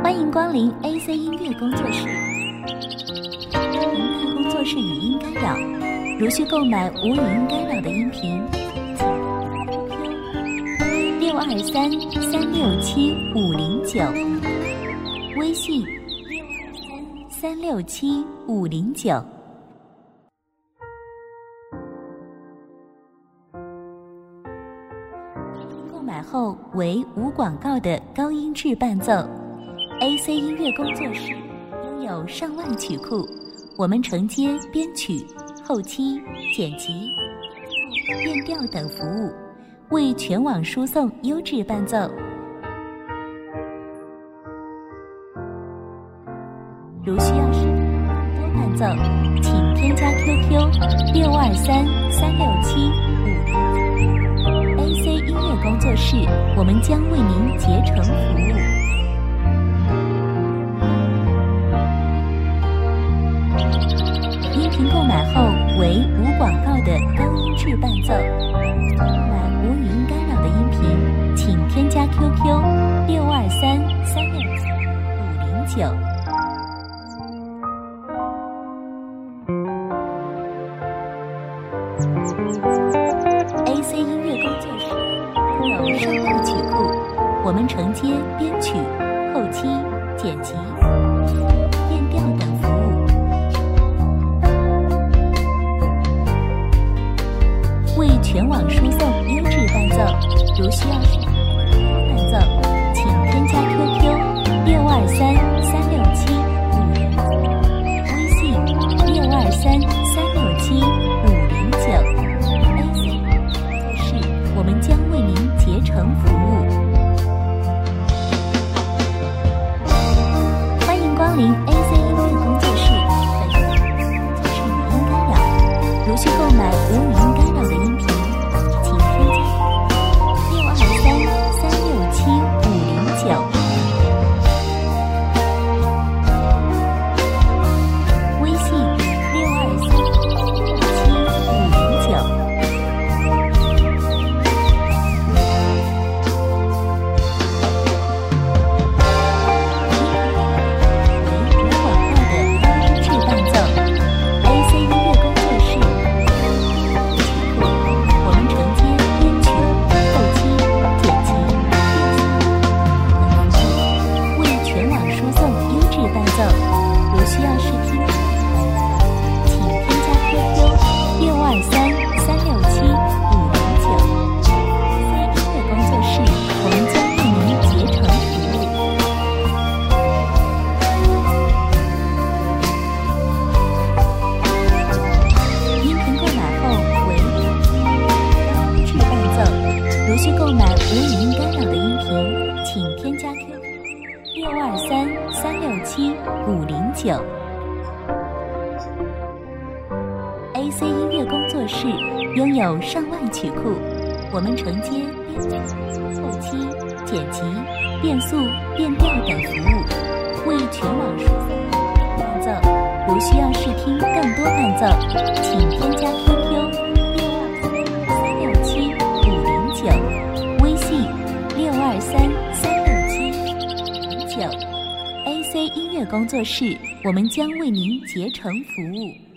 欢迎光临 AC 音乐工作室。您工作室语音干扰，如需购买无语音干扰的音频，请623-367-509，微信623-367-509。购买后为无广告的高音质伴奏。AC 音乐工作室拥有上万曲库，我们承接编曲、后期、剪辑、变调等服务，为全网输送优质伴奏。如需要视频多伴奏，请添加 QQ 623-367-509。AC 音乐工作室，我们将为您竭诚服务。音频购买后为无广告的高音质伴奏。购买无语音干扰的音频，请添加 QQ 623-367-509。AC 音乐工作室拥有上万曲库，我们承接编曲、后期、剪辑、变调等服务，为全网输送优质伴奏。如需要视频伴奏，请添加 QQ 623-367-509，微信623-367-509。我们将为您竭诚服务。欢迎光临 AC 音乐工作室。本是语音干扰，如需购买无语音干扰的音频，请添加623-367-509。微信623-367-509。如需要试听，请添加 QQ 623-367-509。AC 音乐工作室，我们将为您竭诚服务。音频购买后为高音质伴奏，如需购买无语音干扰的音频，请添加 QQ 623-367-509。AC 音乐工作室拥有上万曲库，我们承接编曲、后期、剪辑、变速、变调等服务，为全网输送伴奏。如需要试听更多伴奏，请添加 QQ 623-367-509，微信623-367-509。AC 音乐工作室，我们将为您竭诚服务。